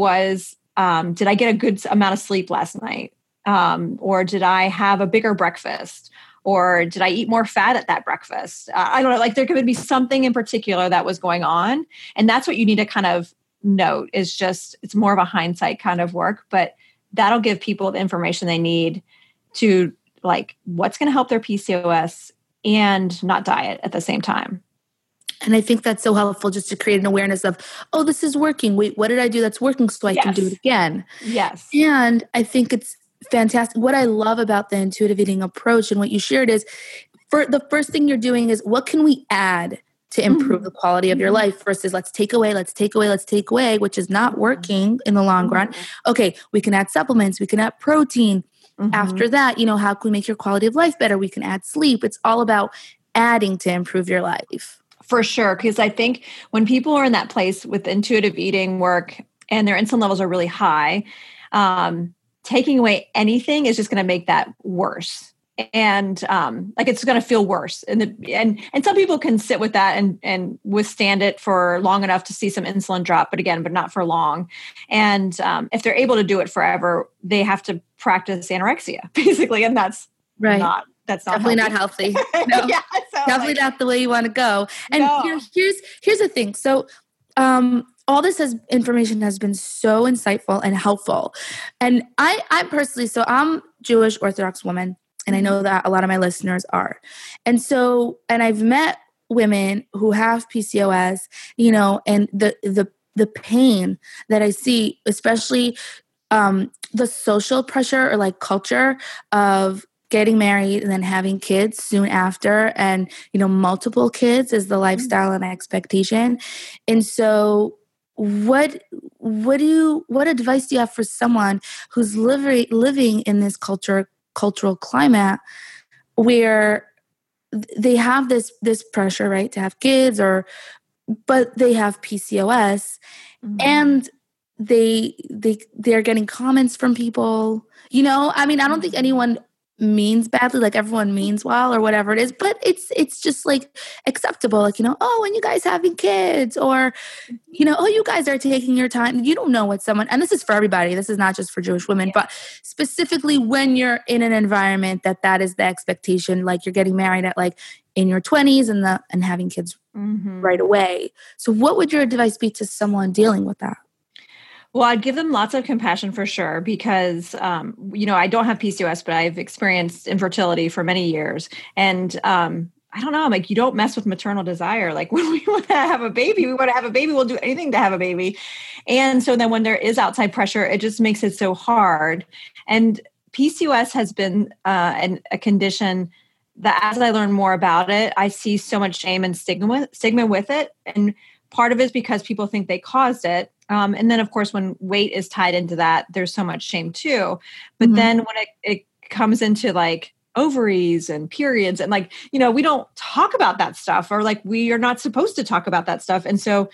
I get a good amount of sleep last night? Or did I have a bigger breakfast? Or did I eat more fat at that breakfast? I don't know, like there could be something in particular that was going on. And that's what you need to kind of note, is just, it's more of a hindsight kind of work, but that'll give people the information they need to like what's going to help their PCOS and not diet at the same time. And I think that's so helpful, just to create an awareness of, oh, this is working. Wait, what did I do that's working so I can do it again? Yes. And I think it's fantastic. What I love about the intuitive eating approach and what you shared is, for the first thing you're doing is, what can we add to improve the quality of your life, versus let's take away, which is not working in the long run. Okay, we can add supplements, we can add protein. After that, how can we make your quality of life better? We can add sleep. It's all about adding to improve your life. For sure. Because I think when people are in that place with intuitive eating work and their insulin levels are really high, taking away anything is just going to make that worse. And like it's going to feel worse. And some people can sit with that and withstand it for long enough to see some insulin drop, but not for long. And if they're able to do it forever, they have to practice anorexia, basically. And that's right. That's definitely not healthy. No, yeah, definitely not the way you want to go. And here's the thing. So all this information has been so insightful and helpful. And I personally, so I'm Jewish Orthodox woman, and I know that a lot of my listeners are. And I've met women who have PCOS, and the pain that I see, especially the social pressure or like culture of getting married and then having kids soon after, and multiple kids is the lifestyle and expectation. And so what advice do you have for someone who's living in this cultural climate where they have this pressure, right, to have kids, but they have PCOS, and they're getting comments from people, I don't think anyone means badly, like everyone means well or whatever it is, but it's just like acceptable, like, oh, when you guys having kids, or oh, you guys are taking your time. You don't know what someone, and this is for everybody, this is not just for Jewish women, but specifically when you're in an environment that is the expectation, like you're getting married at like in your 20s and having kids right away. So what would your advice be to someone dealing with that? Well, I'd give them lots of compassion for sure, because, I don't have PCOS, but I've experienced infertility for many years. And I don't know, like, you don't mess with maternal desire. Like when we want to have a baby, we'll do anything to have a baby. And so then when there is outside pressure, it just makes it so hard. And PCOS has been a condition that, as I learn more about it, I see so much shame and stigma with it. And part of it is because people think they caused it. And then, of course, when weight is tied into that, there's so much shame too. But then when it comes into like ovaries and periods and like, we don't talk about that stuff, or like we are not supposed to talk about that stuff. And so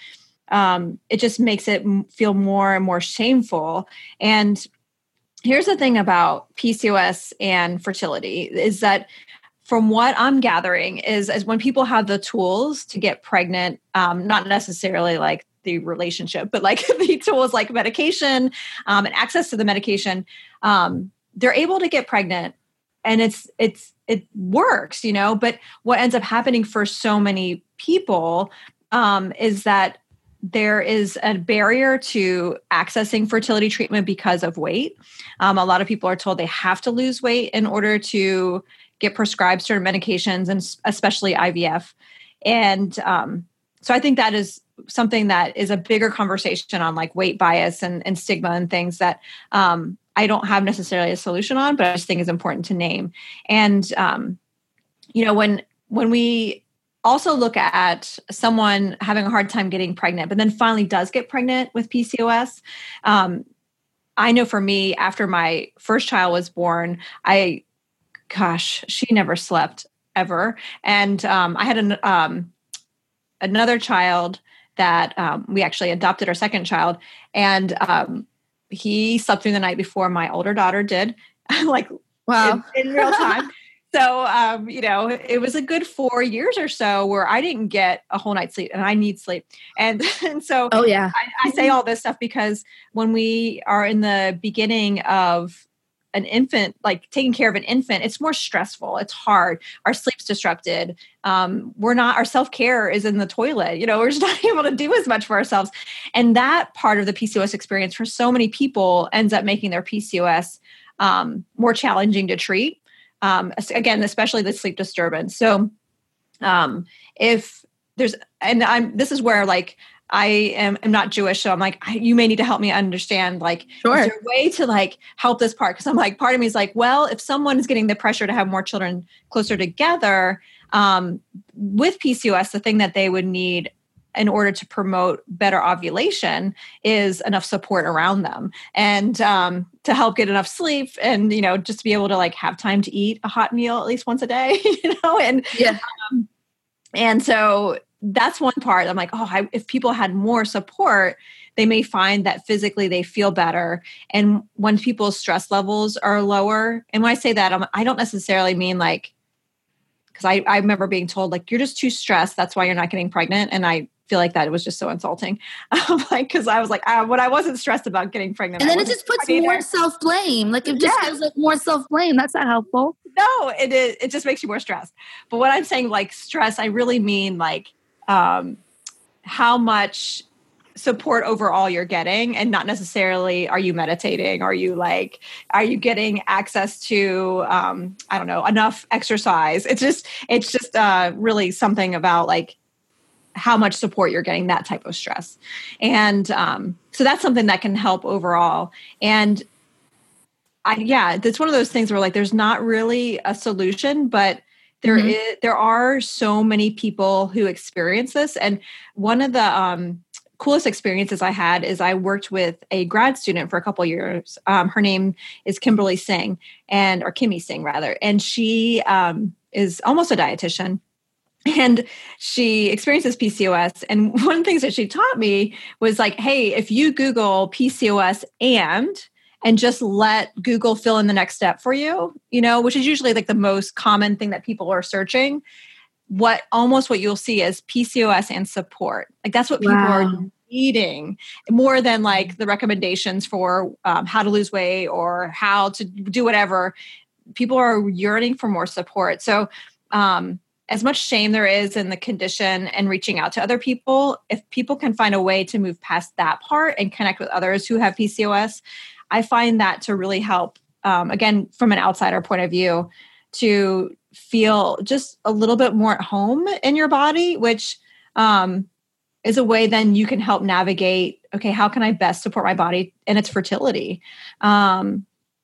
it just makes it feel more and more shameful. And here's the thing about PCOS and fertility is that, from what I'm gathering, is when people have the tools to get pregnant, not necessarily like the relationship, but like the tools like medication and access to the medication, they're able to get pregnant, and it works, but what ends up happening for so many people is that there is a barrier to accessing fertility treatment because of weight. A lot of people are told they have to lose weight in order to get prescribed certain medications, and especially IVF. And so I think that is something that is a bigger conversation on like weight bias and stigma and things that I don't have necessarily a solution on, but I just think is important to name. And, when we also look at someone having a hard time getting pregnant, but then finally does get pregnant with PCOS. I know for me, after my first child was born, she never slept ever. And I had another child that we actually adopted, our second child. And he slept through the night before my older daughter did, like wow. in real time. So, it was a good 4 years or so where I didn't get a whole night's sleep, and I need sleep. And so oh, yeah. I say all this stuff because when we are in the beginning of an infant, like taking care of an infant, it's more stressful. It's hard. Our sleep's disrupted. Our self-care is in the toilet. We're just not able to do as much for ourselves. And that part of the PCOS experience for so many people ends up making their PCOS more challenging to treat. Again, especially the sleep disturbance. So, if there's, this is where like, I am not Jewish. So I'm like, you may need to help me understand, like, sure. Is there a way to like help this part? Cause I'm like, part of me is like, well, if someone is getting the pressure to have more children closer together, with PCOS, the thing that they would need in order to promote better ovulation is enough support around them, and to help get enough sleep, and just to be able to like have time to eat a hot meal at least once a day, and yeah. And so that's one part. I'm like, if people had more support, they may find that physically they feel better. And when people's stress levels are lower, and when I say that, I don't necessarily mean like, because I remember being told like, you're just too stressed, that's why you're not getting pregnant. And I feel like that it was just so insulting. Because I was like, when I wasn't stressed about getting pregnant. And then it just puts more self-blame. Like it just feels like more self-blame. That's not helpful. No, it just makes you more stressed. But what I'm saying, like stress, I really mean like how much support overall you're getting, and not necessarily are you meditating? Are you getting access to, I don't know, enough exercise? It's just really something about like how much support you're getting, that type of stress. And so that's something that can help overall. And it's one of those things where like, there's not really a solution, but there are so many people who experience this. And one of the coolest experiences I had is I worked with a grad student for a couple of years. Her name is Kimberly Singh, or Kimmy Singh rather. And she is almost a dietitian. And she experiences PCOS. And one of the things that she taught me was like, hey, if you Google PCOS and just let Google fill in the next step for you, which is usually like the most common thing that people are searching, what you'll see is PCOS and support. Like that's what people are needing more than like the recommendations for how to lose weight or how to do whatever. People are yearning for more support. So, as much shame there is in the condition and reaching out to other people, if people can find a way to move past that part and connect with others who have PCOS, I find that to really help, again, from an outsider point of view, to feel just a little bit more at home in your body, which is a way then you can help navigate, okay, how can I best support my body and its fertility? And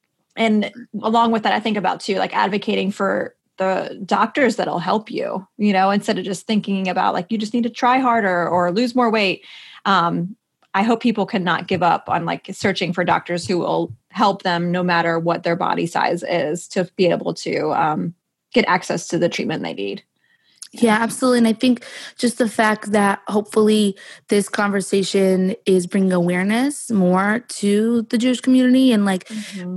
along with that, I think about too, like advocating for the doctors that'll help you, instead of just thinking about like, you just need to try harder or lose more weight. I hope people cannot give up on like searching for doctors who will help them no matter what their body size is, to be able to get access to the treatment they need. Yeah, absolutely. And I think just the fact that hopefully this conversation is bringing awareness more to the Jewish community and like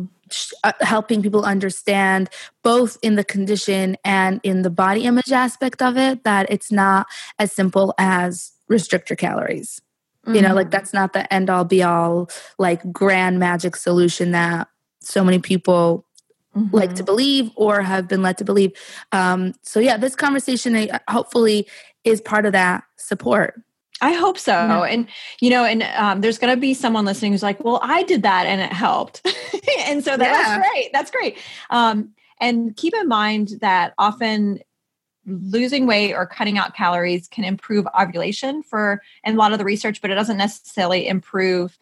helping people understand both in the condition and in the body image aspect of it, that it's not as simple as restrict your calories. Like that's not the end all be all, like grand magic solution that so many people like to believe or have been led to believe. So yeah, this conversation hopefully is part of that support. I hope so. Yeah. And, there's going to be someone listening who's like, well, I did that and it helped. And so that's great. That's great. And keep in mind that often losing weight or cutting out calories can improve ovulation and a lot of the research, but it doesn't necessarily improve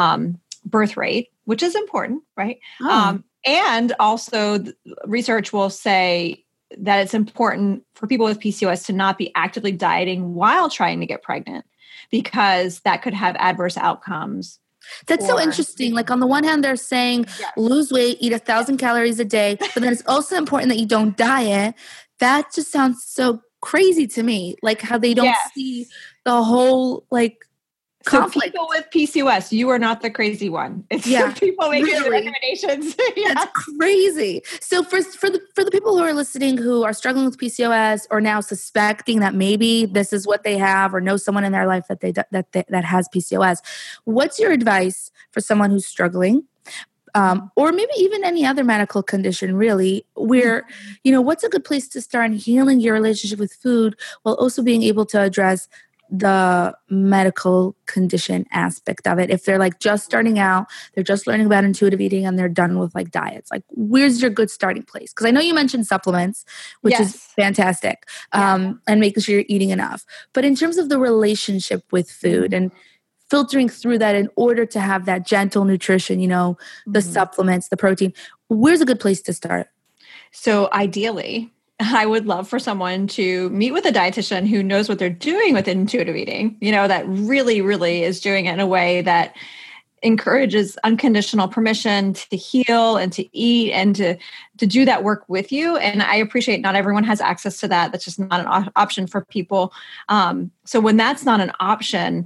birth rate, which is important, right? And also research will say that it's important for people with PCOS to not be actively dieting while trying to get pregnant, because that could have adverse outcomes. That's so interesting. Like on the one hand, they're saying lose weight, eat 1,000 calories a day, but then it's also important that you don't diet. That just sounds so crazy to me. Like how they don't see the whole like conflict. So people with PCOS, you are not the crazy one. It's people making recommendations. That's crazy. So for the people who are listening who are struggling with PCOS or now suspecting that maybe this is what they have or know someone in their life that has PCOS, what's your advice for someone who's struggling? Or maybe even any other medical condition, really, where, what's a good place to start healing your relationship with food while also being able to address the medical condition aspect of it? If they're like just starting out, they're just learning about intuitive eating and they're done with like diets, like where's your good starting place? Because I know you mentioned supplements, which is fantastic, and making sure you're eating enough. But in terms of the relationship with food and filtering through that in order to have that gentle nutrition, the supplements, the protein, where's a good place to start? So ideally, I would love for someone to meet with a dietitian who knows what they're doing with intuitive eating, that really, really is doing it in a way that encourages unconditional permission to heal and to eat and to do that work with you. And I appreciate not everyone has access to that. That's just not an option for people. So when that's not an option,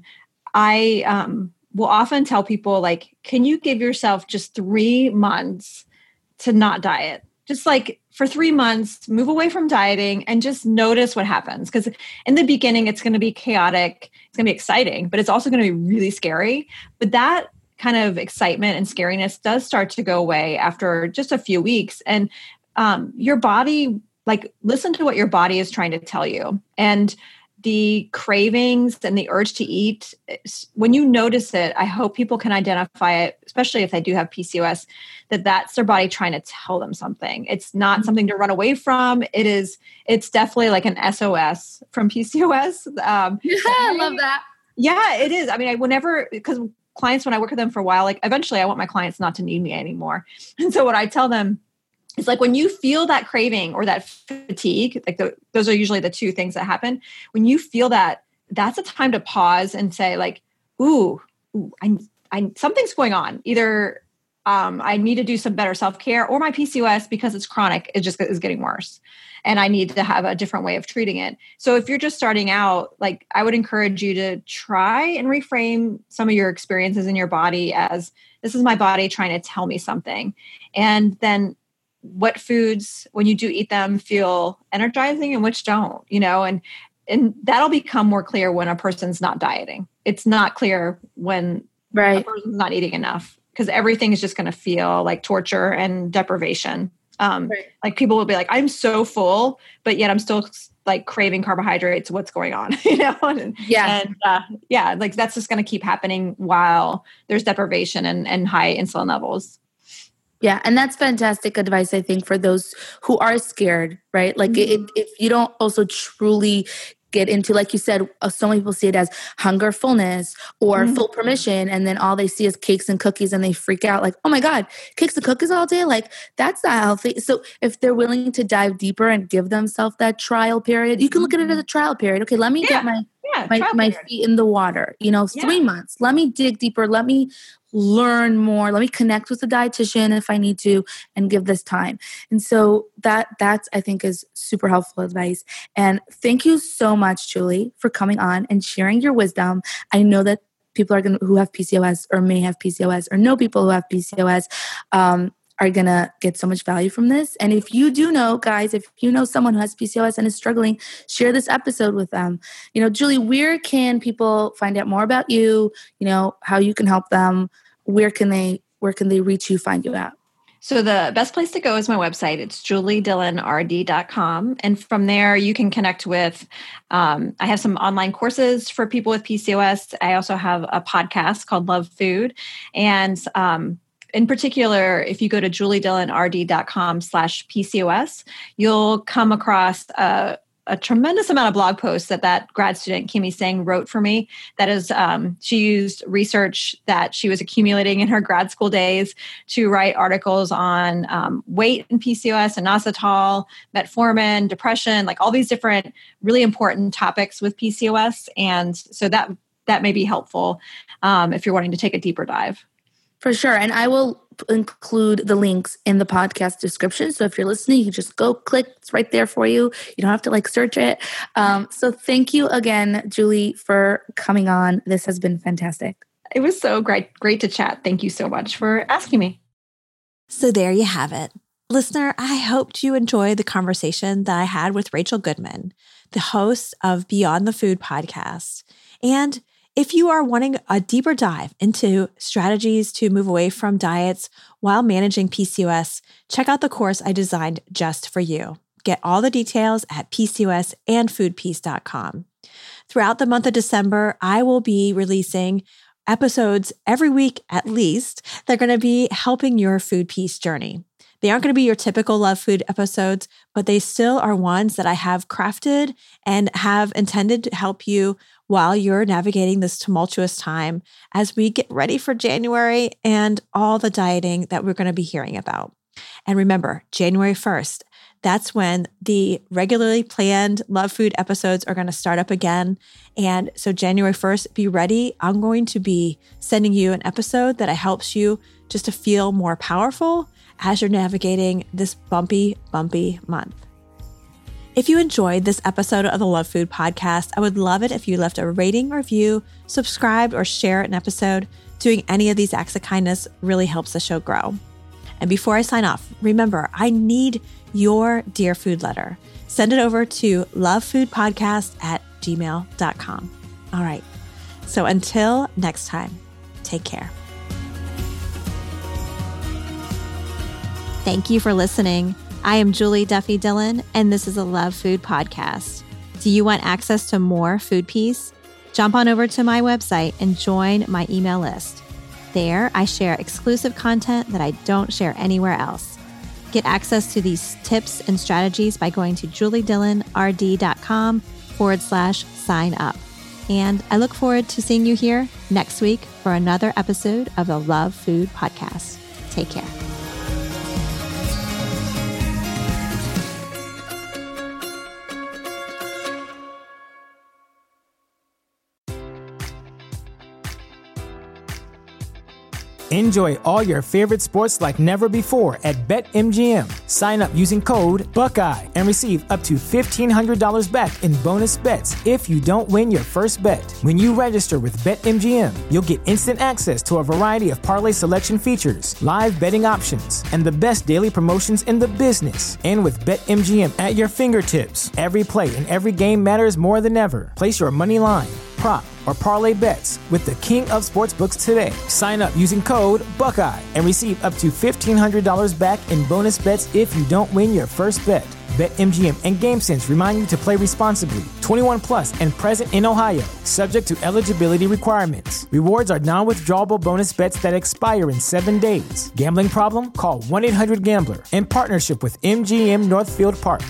I will often tell people, like, can you give yourself just 3 months to not diet? Just like for 3 months, move away from dieting and just notice what happens. Because in the beginning, it's going to be chaotic. It's going to be exciting, but it's also going to be really scary. But that kind of excitement and scariness does start to go away after just a few weeks. And your body, like, listen to what your body is trying to tell you. And the cravings and the urge to eat, when you notice it, I hope people can identify it, especially if they do have PCOS, that that's their body trying to tell them something. It's not something to run away from. It's definitely like an SOS from PCOS. I love that. Yeah, it is. I mean, because clients, when I work with them for a while, like eventually I want my clients not to need me anymore. And so what I tell them, it's like when you feel that craving or that fatigue, like those are usually the two things that happen. When you feel that, that's a time to pause and say, like, ooh, something's going on. Either I need to do some better self-care, or my PCOS, because it's chronic, it just is getting worse. And I need to have a different way of treating it. So if you're just starting out, like, I would encourage you to try and reframe some of your experiences in your body as, this is my body trying to tell me something. And then what foods, when you do eat them, feel energizing and which don't, and that'll become more clear when a person's not dieting. It's not clear when a person's not eating enough, because everything is just going to feel like torture and deprivation. Like people will be like, I'm so full, but yet I'm still like craving carbohydrates. What's going on? Like that's just going to keep happening while there's deprivation and high insulin levels. Yeah. And that's fantastic advice, I think, for those who are scared, right? Like if you don't also truly get into, like you said, so many people see it as hunger, fullness, or full permission. And then all they see is cakes and cookies and they freak out like, oh my God, cakes and cookies all day? Like that's not healthy. So if they're willing to dive deeper and give themselves that trial period, you can look at it as a trial period. Okay, let me get my feet in the water, 3 months. Let me dig deeper. Let me learn more. Let me connect with a dietitian if I need to and give this time. And so that's, I think, is super helpful advice. And thank you so much, Julie, for coming on and sharing your wisdom. I know that people who have PCOS or may have PCOS or know people who have PCOS, are going to get so much value from this. And if you do know, guys, if you know someone who has PCOS and is struggling, share this episode with them. Julie, where can people find out more about you? How you can help them? Where can they reach you, find you out? So the best place to go is my website. It's juliedillonrd.com. And from there, you can connect with, I have some online courses for people with PCOS. I also have a podcast called Love Food. And in particular, if you go to juliedillonrd.com/PCOS, you'll come across a tremendous amount of blog posts that grad student, Kimmy Sang, wrote for me. That is, she used research that she was accumulating in her grad school days to write articles on weight in PCOS, inositol, metformin, depression, like all these different really important topics with PCOS. And so that may be helpful if you're wanting to take a deeper dive. For sure. And I will include the links in the podcast description. So if you're listening, you can just go click. It's right there for you. You don't have to search it. So thank you again, Julie, for coming on. This has been fantastic. It was so great to chat. Thank you so much for asking me. So there you have it. Listener, I hoped you enjoyed the conversation that I had with Rachel Goodman, the host of Beyond the Food podcast. And if you are wanting a deeper dive into strategies to move away from diets while managing PCOS, check out the course I designed just for you. Get all the details at PCOSandFoodPeace.com. Throughout the month of December, I will be releasing episodes every week at least. They're going to be helping your food peace journey. They aren't going to be your typical Love Food episodes, but they still are ones that I have crafted and have intended to help you while you're navigating this tumultuous time as we get ready for January and all the dieting that we're going to be hearing about. And remember, January 1st, that's when the regularly planned Love Food episodes are going to start up again. And so January 1st, be ready. I'm going to be sending you an episode that helps you just to feel more powerful as you're navigating this bumpy month. If you enjoyed this episode of the Love Food podcast, I would love it if you left a rating or review, subscribed, or shared an episode. Doing any of these acts of kindness really helps the show grow. And before I sign off, remember, I need your Dear Food letter. Send it over to lovefoodpodcast@gmail.com. All right. So until next time, take care. Thank you for listening. I am Julie Duffy Dillon, and this is a Love Food podcast. Do you want access to more food peace? Jump on over to my website and join my email list. There, I share exclusive content that I don't share anywhere else. Get access to these tips and strategies by going to juliedillonrd.com/sign up. And I look forward to seeing you here next week for another episode of the Love Food podcast. Take care. Enjoy all your favorite sports like never before at BetMGM. Sign up using code Buckeye and receive up to $1,500 back in bonus bets if you don't win your first bet. When you register with BetMGM, you'll get instant access to a variety of parlay selection features, live betting options, and the best daily promotions in the business. And with BetMGM at your fingertips, every play and every game matters more than ever. Place your money line, prop, or parlay bets with the king of sportsbooks today. Sign up using code Buckeye and receive up to $1,500 back in bonus bets if you don't win your first bet. BetMGM and GameSense remind you to play responsibly. 21 plus and present in Ohio, subject to eligibility requirements. Rewards are non-withdrawable bonus bets that expire in 7 days. Gambling problem? Call 1-800-GAMBLER. In partnership with MGM Northfield Park.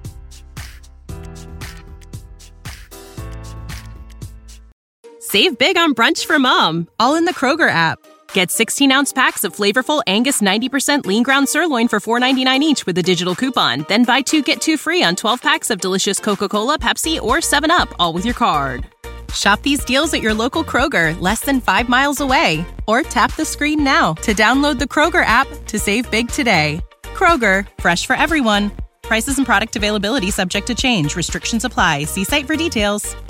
Save big on brunch for mom, all in the Kroger app. Get 16-ounce packs of flavorful Angus 90% lean ground sirloin for $4.99 each with a digital coupon. Then buy 2, get 2 free on 12 packs of delicious Coca-Cola, Pepsi, or 7-Up, all with your card. Shop these deals at your local Kroger, less than 5 miles away. Or tap the screen now to download the Kroger app to save big today. Kroger, fresh for everyone. Prices and product availability subject to change. Restrictions apply. See site for details.